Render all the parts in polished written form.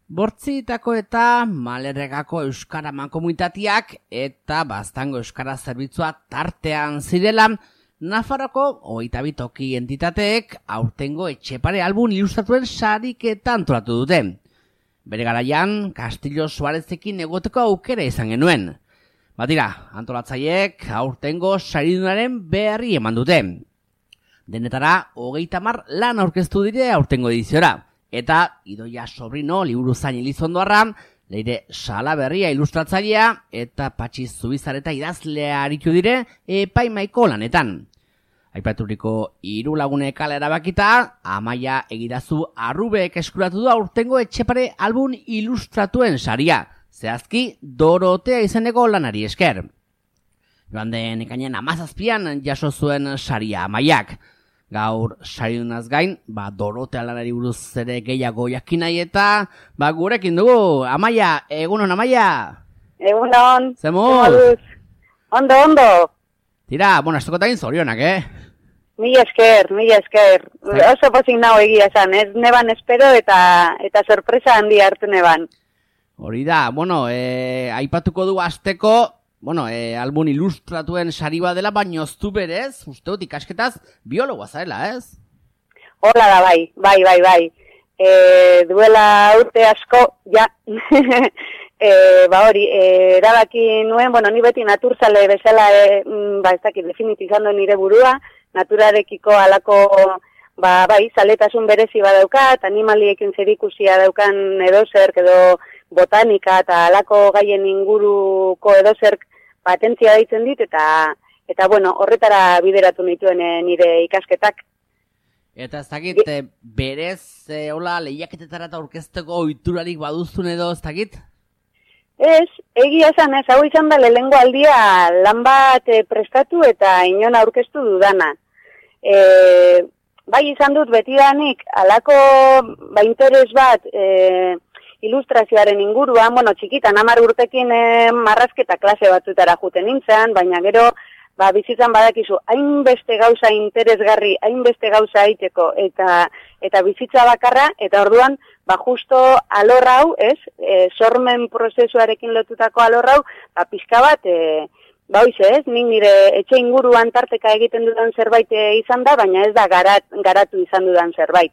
Bortzitako eta Malerregako Euskara Mankomunitateak eta Baztango Euskara Zerbitzua tartean zirela, Nafarroko 22 toki entitateek aurtengo Etxepare album ilustratuen sariketa antolatu dute. Bere garaian, Castillo Suarezekin egoteko aukera izan genuen. Batira, antolatzaileek aurtengo saridunaren berri eman dute. Denetara, 30 lan aurkeztu dire aurtengo ediziora. Eta Idoia Sobrino liburuzain Elizondoarra, Leire Salaberria ilustratzailea eta Patxi Zubizarreta idazlea aritu dire epaimaiko lanetan. Aipaturiko 3 lagunek ala erabakita, Amaia Egidazu Arrubek eskuratu du aurtengo Etxepare album ilustratuen saria, zehazki Dorotea izeneko lanari esker. Joan den ekainen 17an jaso zuen saria Amaiak. Gaur saridunaz gain, Dorotea lanari buruz ere gehiago jakin nahi eta gurekin dugu. Amaia, egunon Amaia? Egunon. Zemuz? Ondo. Tira, astokotain zorionak, Mila esker. Oso pozik nago egia esan, ez neban espero eta sorpresa handi hartu neban. Hori da, aipatuko du asteko, album ilustratuen sari bat dela, baina oztu berez, uste dut ikasketaz, biologoa zarela, ez? Hola da, bai. Duela urte asko, ja, erabaki nuen, ni beti naturzale bezala, ez dakit, definitizando nire burua, naturarekiko alako, zaletasun berezi badaukat, animaliekin zerikusia daukan edozerk edo botanika eta alako gaien inguruko edozerk patentzia deitzen dit, eta horretara bideratu nituen nire ikasketak. Eta ez dakit, berez, lehiaketetara eta orkesteko oiturarik baduzun edo, ez dakit? Ez, egia esan ez, hau izan da lehengo aldia lan bat prestatu eta inon aurkeztu dudana. Bai izan dut betidanik alako interes bat ilustrazioaren inguruan, txikitan 10 urtekin marrazketa klase batzutara juten nintzen, baina gero bizitzan badakizu hainbeste gauza interesgarri, hainbeste gauza aiteko eta bizitza bakarra, eta orduan justo alor hau, sormen prozesuarekin lotutako alor hau, pixka bat, nik nire etxe inguruan tarteka egiten dudan zerbait izan da, baina ez da garatu izan dudan zerbait.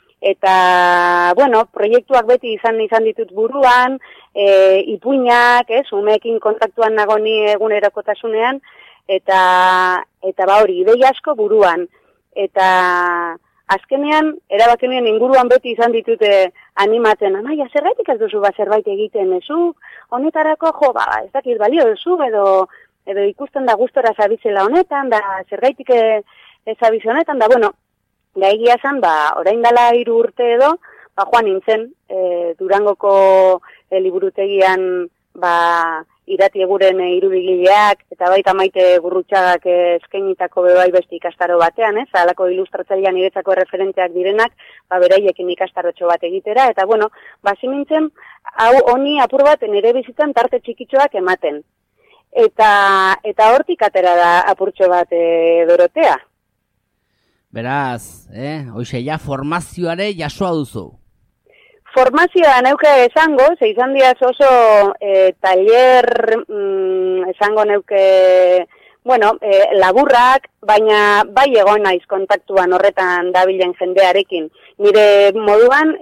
Eta, proiektuak beti izan ditut buruan, ipuinak, umeekin kontaktuan nago ni egunerokotasunean, eta ideia asko buruan. Eta azkenean, erabakenien inguruan beti izan ditute animatzen, Amaia, zergaitik ez duzu zerbait egiten, zu honetarako ez dakit balio duzu, edo ikusten da gustora zabitzela honetan, da zergaitik zabitze honetan, da egia zan, orain dela 3 urte edo, joan nintzen, Durangoko liburutegian, irati eguren irudigileak, eta baita Maite Gurrutxagak eskainitako bebai beste ikastaro batean, alako ilustratzailean niretzako referenteak direnak, beraiekin ikastarotxo bat egitera, eta basi nintzen, hau honi apur bat nire bizitzan tarte txikitxoak ematen. Eta hortik atera da apurtxo bat Dorotea. Beraz, hoxe ja formazioare jasoa duzu. Formazioa neuke esango, izan diaz oso taller esango neuke, laburrak, baina bai egon naiz kontaktuan horretan dabilen jendearekin. Nire moduan,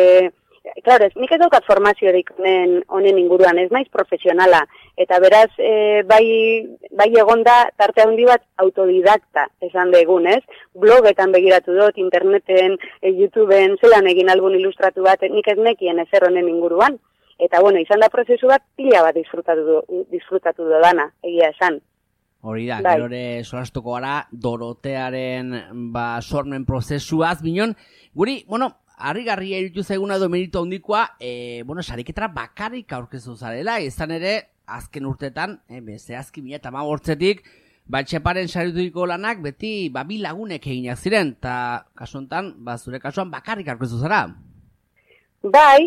nik ez daukat formaziorik honen inguruan, ez naiz profesionala, eta beraz bai egon da tarte handi bat autodidakta esan degun, blogetan begiratu dut, interneten, YouTubeen, zelan egin album ilustratu bat, nik ez nekien ezer honen inguruan. Eta izan da prozesu bat pila bat disfrutatu dudana, egia esan. Hori da, gero ere solastuko gara Dorotearen sormen prozesuaz, binon, guri, harrigarria irutu zaiguna edo meritu handikoa, sariketara bakarrik aurkeztu zarela, izan ere, azken urtetan, zehazki 2015-tik, Etxeparen sarituko lanak beti 2 lagunek eginak ziren, eta kasu honetan, zure kasuan bakarrik aurkeztu zara. Bai,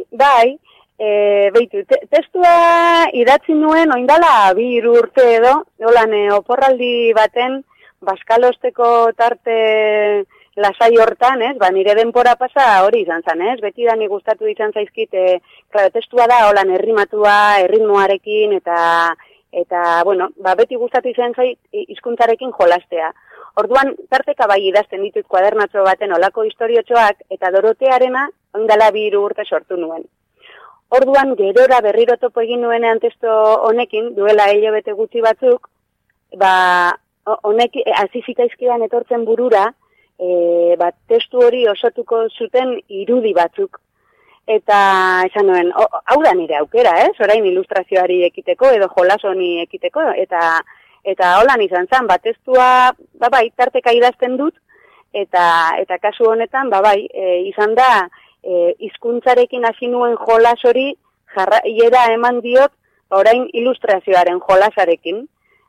testua idatzi nuen oindala 2 urte edo, oporraldi baten, Baskalosteko tarte lasai hortan, ez, nire denpora pasa hori izan zen, ez, beti da ni gustatu izan zaizkit, claro, testua da, holan errimatua, erritmoarekin, eta bueno, beti gustatu izan zait hizkuntzarekin jolastea. Orduan, tarteka bai idazten ditut kuadernatxo baten olako historiotxoak, eta Dorotearena ondala 2 urte sortu nuen. Orduan, gerora berriro topo egin nuenean testo honekin, duela hilabete gutxi batzuk, honek hasi zitzaizkidan etortzen burura, testu hori osatuko zuten irudi batzuk. Eta esan nuen, hau da nire aukera, orain ilustrazioari ekiteko, edo jolas honi ekiteko, eta holan izan zen, testua, bai, tarteka idazten dut, eta kasu honetan, bai, izan da, hizkuntzarekin hasi nuen jolas hori, jarraiera eman diot, orain ilustrazioaren jolasarekin.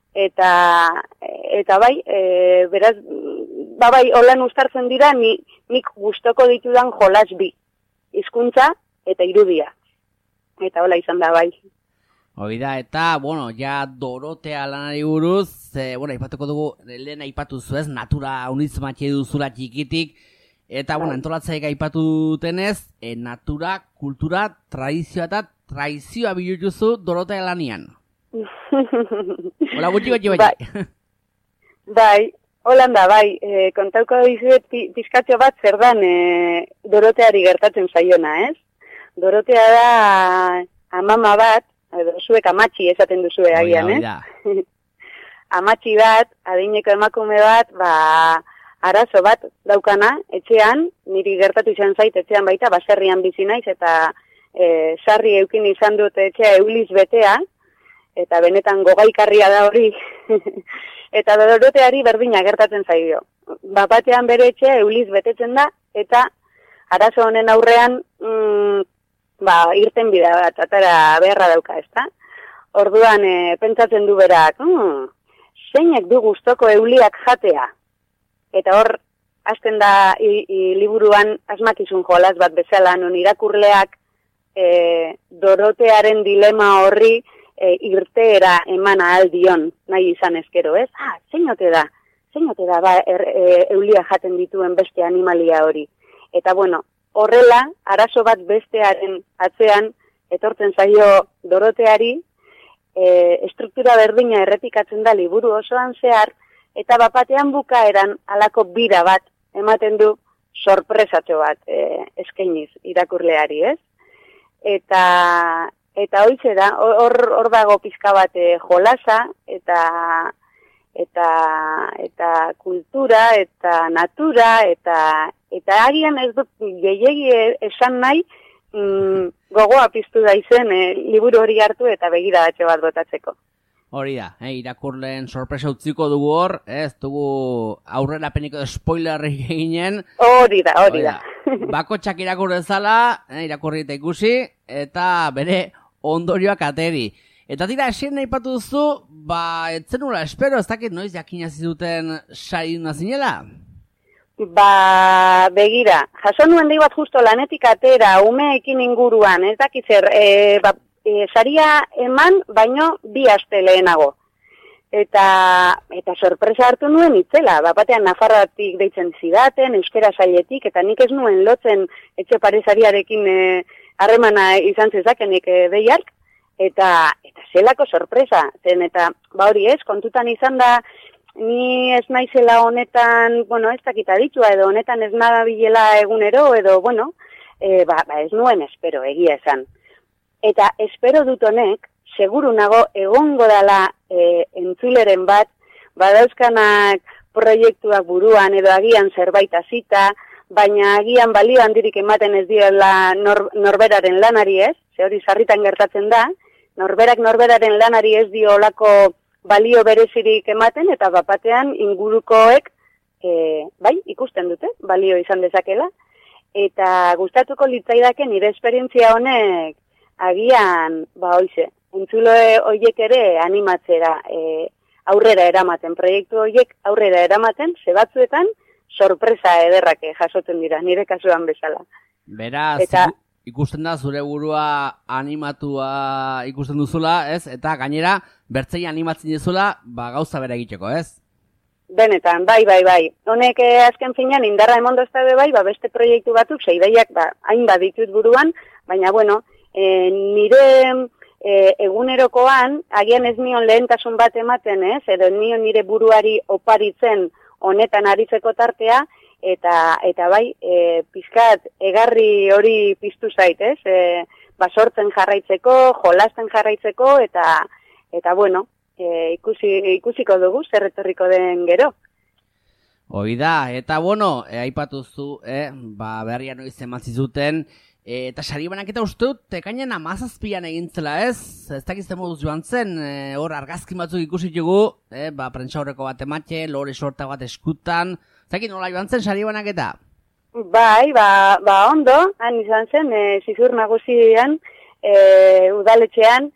Eta bai, beraz, bai, holan uztartzen dira, nik gustoko ditudan jolas bi. Hizkuntza eta irudia. Eta hola izan da, bai. Hoi da, eta, bueno, ja Dorotea lanari buruz, bueno, aipatuko dugu, lehen aipatu zuez, natura unitz matxe duzula txikitik, eta, bueno, entolatzaik aipatu dutenez, natura, kultura, tradizioa eta traizioa bihurtuzu Dorotea lanian. Hola, gutxi. Bai, holan da, bai, kontauko dizuet pizkatxo bat zer dan Doroteari gertatzen zaiona, ez? Dorotea da amama bat, edo zuek amatxi esaten duzue agian, ez? Amatxi bat, adineko emakume bat, arazo bat daukana, etxean, niri gertatu izan zait, etxean baita, baserrian bizi naiz, eta sarri eukin izan dut etxea euliz betea, eta benetan gogaikarria da hori, eta Doroteari berdina gertatzen zaio. Batean bere etxea euliz betetzen da, eta arazo honen aurrean, irten bida bat, atara beharra dauka, ezta? Orduan, pentsatzen du berak, zeinek du gustoko euliak jatea? Eta hor, hasten da liburuan asmakizun jolas bat bezala, non irakurleak Dorotearen dilema horri irteera eman aldion, nahi izan ezkero, ez? Zein ote da eulia jaten dituen beste animalia hori. Eta bueno, horrela, arazo bat bestearen atzean, etortzen zaio Doroteari, estruktura berdina errepikatzen da liburu osoan zehar, eta bapatean bukaeran halako bira bat ematen du sorpresatxo bat eskainiz irakurleari, ez? Eta hoitze da, hor dago pizka bat jolasa, eta kultura, eta natura, eta agian ez dut gehiegi esan nahi, gogoa piztu da izen liburu hori hartu eta begiradatxo bat botatzeko. Hori da, irakurleen sorpresa utziko dugu hor, ez dugu aurrera peniko spoilerrik eginen. Hori da. Bakotxak irakur dezala, irakurri eta ikusi, eta bere ondorioak ateri. Eta tira, esien aipatu duzu, etzenula espero, ez dakit noiz jakinazi duten sari nazinela? Begira, jaso nuen dei bat justo lanetik atera, umeekin inguruan, ez dakit zer, saria eman, baino 2 aste lehenago. Eta sorpresa hartu nuen itzela, batean Nafarroatik deitzen zidaten, euskera sailetik, eta nik ez nuen lotzen etxe paresariarekin harremana izan zezakenik deiark, eta zelako sorpresa, zen eta hori ez, kontutan izan da, ni ez naizela honetan, ez dakit aditua, edo honetan ez nadabilela egunero, edo, ez nuen espero, egia esan. Eta espero dut honek, seguru nago egongo dela entzuleren bat, badauzkanak proiektuak buruan edo agian zerbait hasita, baina agian balio handirik ematen ez diola norberaren lanari ez, ze hori sarritan gertatzen da, norberaren lanari ez dio olako balio berezirik ematen, eta bapatean ingurukoek ikusten dute, balio izan dezakela, eta gustatuko litzaidake nire esperientzia honek agian, entzulo horiek ere animatzera aurrera eramaten, proiektu horiek aurrera eramaten, zebatzuetan sorpresa ederrak jasotzen dira, nire kasuan bezala. Beraz, ikusten da zure burua animatua ikusten duzula, ez? Eta gainera, bertzei animatzen duzula, gauza bera egiteko, ez? Benetan, bai. Honek azken finean indarra emondo ez daude bai, beste proiektu batzuk, ideiak hainbat ditut buruan, baina bueno, nire egunerokoan, agian ez nion lehentasun bat ematen, edo nion nire buruari oparitzen honetan aritzeko tartea, eta bai, pizkat egarri hori piztu zait, sortzen jarraitzeko, jolasten jarraitzeko, eta bueno, ikusiko dugu, zer etorriko den gero. Hoi da, eta bueno, aipatuzu, berria noiz ematzi zuten, eta sari banaketa uste dut, ekainan 17an egintzela ez dakizte moduz joan zen, hor argazkin batzuk ikusi dugu, prentsaurreko bat ematxe, lore sorta bat eskutan, zakin nola joan zen sari banaketa? Bai, ondo, han izan zen, zizur nagusian, udaletxean,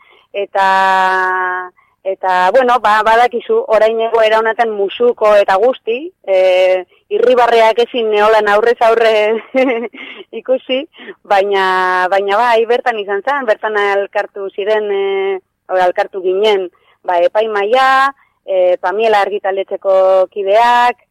eta bueno, badakizu, orain egoera honetan musuko eta guzti, irribarreak ezin neolan aurrez aurre ikusi, baina bai, bertan izan zen, bertan alkartu ginen, epaimaia, Pamiela argitaletxeko kideak,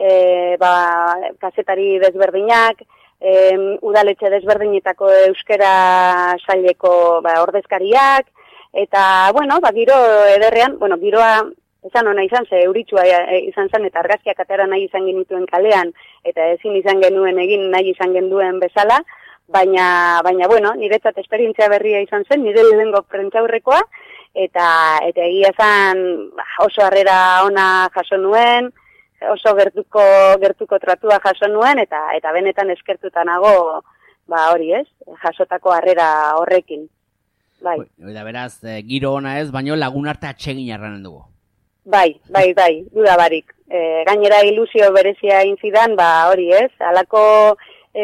kazetari desberdinak, udaletxe desberdinetako euskera saileko ordezkariak, eta, bueno, giro ederrean, giroa esan ona izan, ze euritsua izan zen, eta argazkiak atera nahi izan genituen kalean, eta ezin izan genuen egin nahi izan genduen bezala, baina bueno, niretzat esperientzia berria izan zen, nire lehengo prentsaurrekoa, eta egia zen oso harrera ona jaso nuen, oso gertuko tratua jaso nuen, eta benetan eskertuta nago, hori jasotako harrera horrekin. Bai. Oida beraz, giro ona ez, baino lagun arte atsegin arranen dugu. Bai, duda barik. Gainera ilusio berezia inzidan, hori ez, halako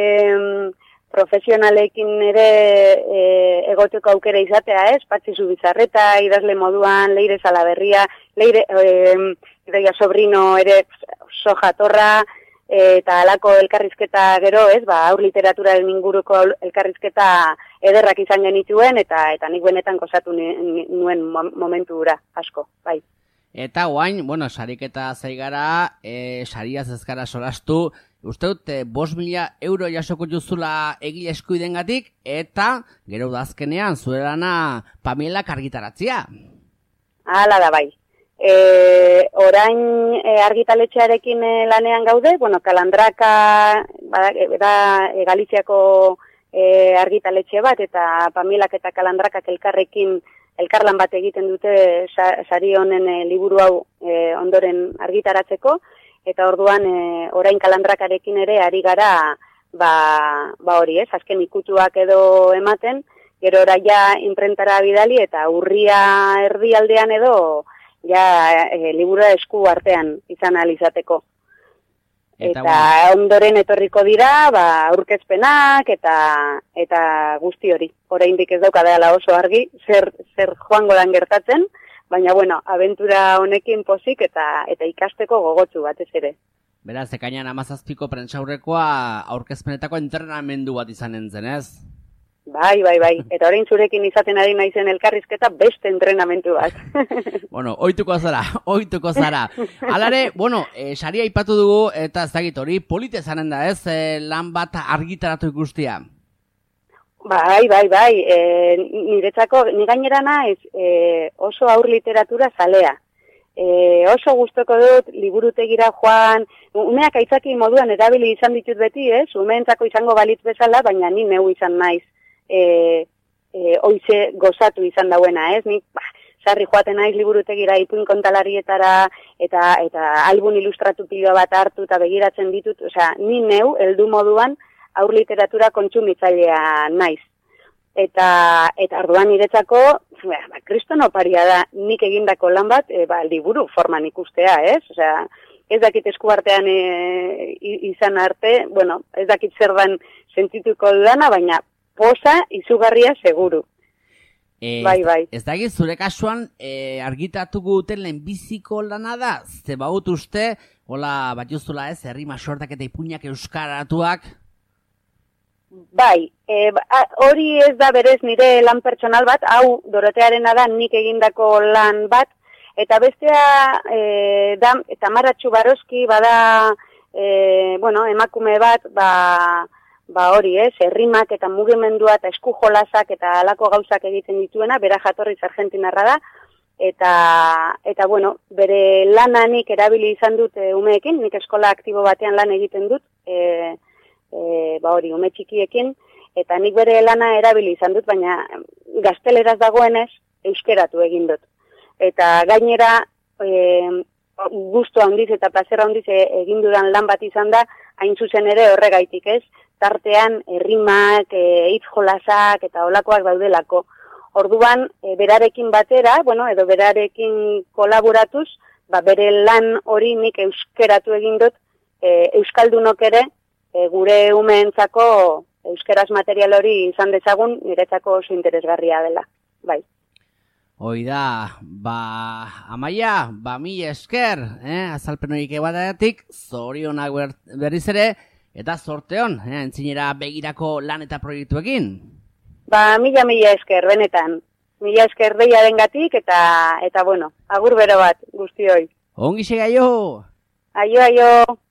profesionalekin ere egoteko aukera izatea ez, Patxi Zubizarreta, idazle moduan, Leire Salaberria, Idoia Sobrino ere oso jatorra, eta halako elkarrizketa gero, aur literaturaren inguruko elkarrizketa ederrak izan genituen, eta nik benetan gozatu nuen momentura asko, bai. Eta guain, sariketa zaigara, sariaz ezkara solastu, uste dut, 5.000 euro jasoko juzula egile eskuidengatik, eta gero udazkenean zuelana Pamielak argitaratzia. Hala da bai. Orain argitaletxearekin lanean gaude, Kalandraka da Galiziako argitaletxe bat, eta Pamielak eta Kalandrakak elkarlan bat egiten dute sari honen liburu hau ondoren argitaratzeko, eta orduan orain Kalandrakarekin ere ari gara hori azken ikutuak edo ematen, gero ja imprentara bidali eta urria erdialdean edo liburua esku artean izan alizateko. Eta ondoren etorriko dira, aurkezpenak eta guzti hori. Oraindik ez daukadala oso argi, zer joango dan gertatzen, baina abentura honekin pozik eta ikasteko gogotsu batez ere. Beraz, ekainan 17ko prentsaurrekoa aurkezpenetako entrenamendu bat izanen zen, ez? Bai. Eta orain zurekin izaten ari naizen elkarrizketa beste entrenamentu bat. Ohituko zara. Alare, saria aipatu dugu, eta ez dakit hori, polite zanen da, ez? Lan bat argitaratu ikustia. Bai. Niretzako, ni gainera naiz oso aur literatura zalea. Oso gustoko dut, liburutegira joan, umeak aitzaki moduan erabili izan ditut beti, ez? Umeentzako izango balitz bezala, baina ni neu izan naiz. Oize gozatu izan dauena, ez? Nik sarri joaten naiz liburutegira ipuin kontalarietara eta album ilustratu pilo bat hartu eta begiratzen ditut, ni neu heldu moduan aur literatura kontsumitzailea naiz. Eta orduan niretzako, kriston oparia da nik egindako lan bat, liburu forman ikustea, ez? Ez dakit eskuartean izan arte, ez dakit zer dan sentituko dudana, baina posa izugarria seguru. Bai. Ez dakit zure kasuan argitatuko duten lehenbiziko lana da? Ze baut uste, hola bat juzula ez, herrima sortak eta ipuinak euskaratuak? Bai, hori ez da berez nire lan pertsonal bat, hau Dorotearena da nik egindako lan bat, Eta bestea, da, Tamara Txubaroski, bada, emakume bat, hori, errimak eta mugimendua eta eskujolasak eta halako gauzak egiten dituena, bera jatorriz Argentinarra da, eta bere lananik erabili izan dut umeekin, nik eskola aktibo batean lan egiten dut, ume txikiekin, eta nik bere lana erabili izan dut, baina gazteleraz dagoenez, euskeratu egin dut. Eta gainera, gustu handiz eta plazera handiz egin dudan lan bat izan da, hain zuzen ere horregaitik ez, tartean errimak, hitz jolasak eta olakoak daudelako. Orduan, berarekin batera, edo berarekin kolaboratuz, bere lan hori nik euskeratu egin dut, euskaldunok ere, gure umeentzako euskeraz material hori izan dezagun, niretzako oso interesgarria dela. Bai. Hoi da, Amaia, mila esker, azalpen horiek egotagatik, zorionak berriz ere, eta zorteon, entzinera begirako lan eta proiektuekin. Mila esker, benetan. Mila esker deiarengatik eta agur bero bat, guztioi. Ongi segaio! Aio!